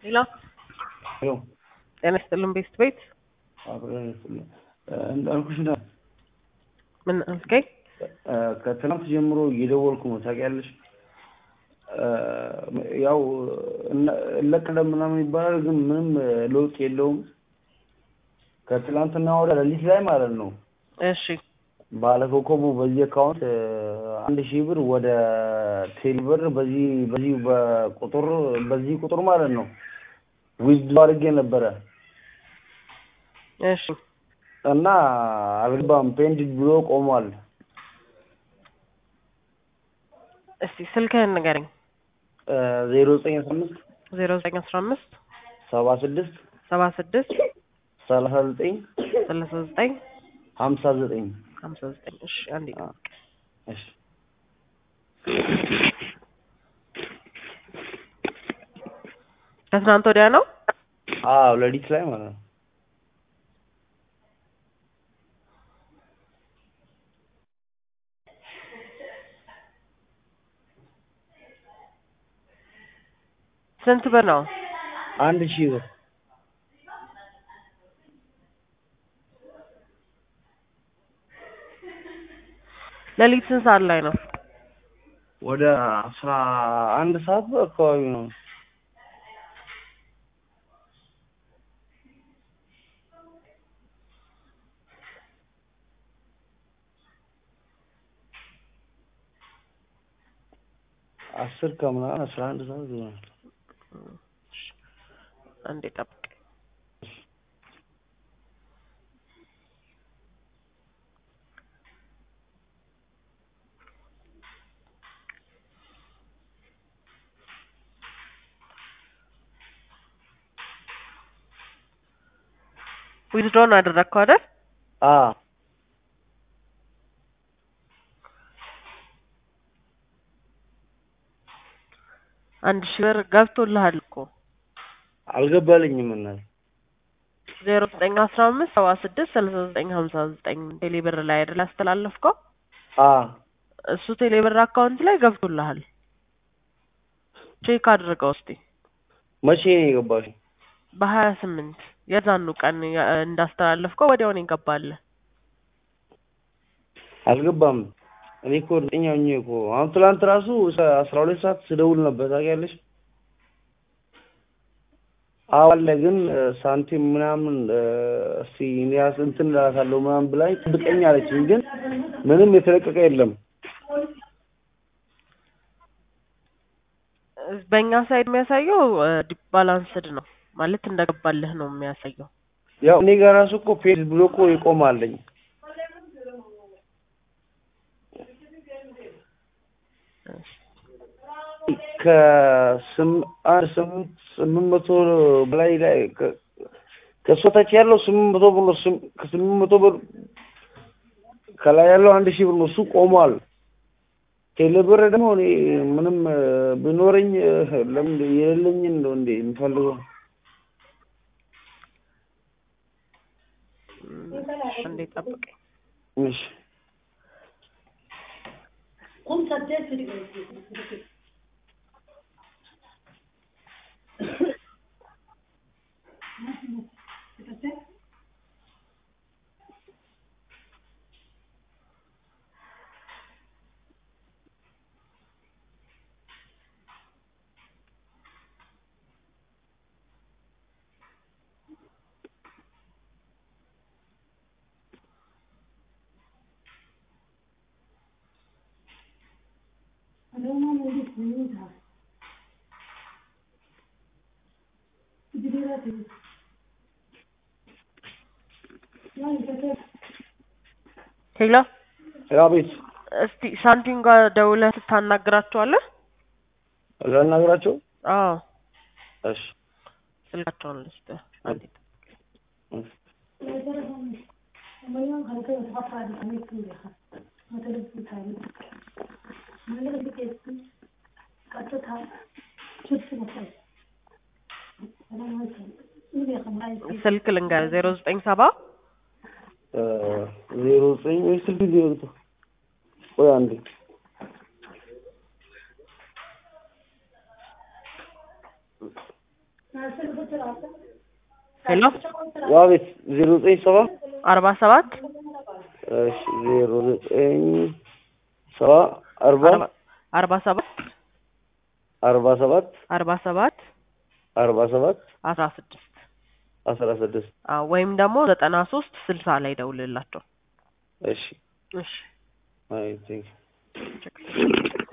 ሄሎ ሄሎ ጤና ይስጥልን ቤት አብረን እንዳልኩሽ ነው። ምን አልከኝ? ከትናንት ጀምሮ እየደወልኩ ነው ታውቂያለሽ። ያው ለቀለም ምናምን ይባላል ግን ምንም ለውጥ የለውም። ከትናንትና ወዲያ ሌሊት ላይ ማለት ነው። እሺ ባለኮከቡ በዚህ አካውንት 1000 ብር ወደ ቴሌ ብር በዚህ ቁጥር ማለት ነው ዊዝድሮ አድርጌ ነበረ። እሺ እና አልገባም ፔንዲንግ ብሎ ቆሟል። እስቲ ስልክህን ንገረኝ። 0915 0915 76 76 39 39 59 59 እሺ አንዴ እሺ ከትናንት ወዲያ ነው? አዎ ሌሊት ላይ ማለት ነው። ስንት ብር ነው? 1000 ብር። ሌሊት ስንት ሰዓት ላይ ነው? ወደ 11 ሰዓት አካባቢ ነው። አስር ከምናምን 11 ሰዓት ይሆናል። አንዴ ጠብቅ። ዊዝድሮ ነው ያደረግከው አይደል? አዎ 1000 ብር ገብቶልሃል እኮ። አልገባልኝም እና 0915 76 39 59 ቴሌ ብር ላይ አይደል አስተላለፍከው? እሱ ቴሌ ብር አካውንት ላይ ገብቶልሃል። ቼክ አድርገው እስቲ። መቼ ነው የገባሽ? በ28 የዛኑ ቀን እንዳስተላለፍከው ወዲያው ነው የገባልህ። አልገባም። እኔ እኮ እርግጠኛ ነኝ እኮ አሁን ትናንት ራሱ 12 ሰዓት ስደውል ነበር ታውቂያለሽ። አለ ግን ሳንቲም ምናምን እስቲ እኔያስ እንትን እላታለሁ ምናምን ብላኝ ጥብቀኝ አለችኝ። ግን ምንም የተለቀቀ የለም። በእኛ ሳይድ የሚያሳየው ባላንስድ ነው ማለት እንደገባልህ ነው የሚያሳየው። ያው እኔ ጋር ራሱ እኮ ፔጅ ብሎ እኮ ይቆማልኝ። ከ800 በላይ ላይ ከሶታች ያለው 800 ብር ነው። ከ800 ብር ከላይ ያለው 1000 ብር ነው። እሱ ቆሟል። ቴሌብር ደግሞ እኔ ምንም ቢኖረኝ ለምን የሌለኝን ነው እንዴ የምፈልገው? አንዴ ጠብቀኝ። እሺ ሄሎ አቤት። እስቲ ሳንቲም ጋር ደውለህ ታናግራቸዋለህ? ላናግራቸው? አዎ እሺ ስልካቸውን ልስጥህ። አንዴ ስልክ ልንገርህ 097 09 ስልክ ዲዮቶ ወይ አንዴ ሄሎ ዋቤት 097 47 እሺ 097 40 47 47 47 47 16 16 ወይም ደግሞ 93 60 ላይ ደውልላቸው። እሺ እሺ አይ ቲንክ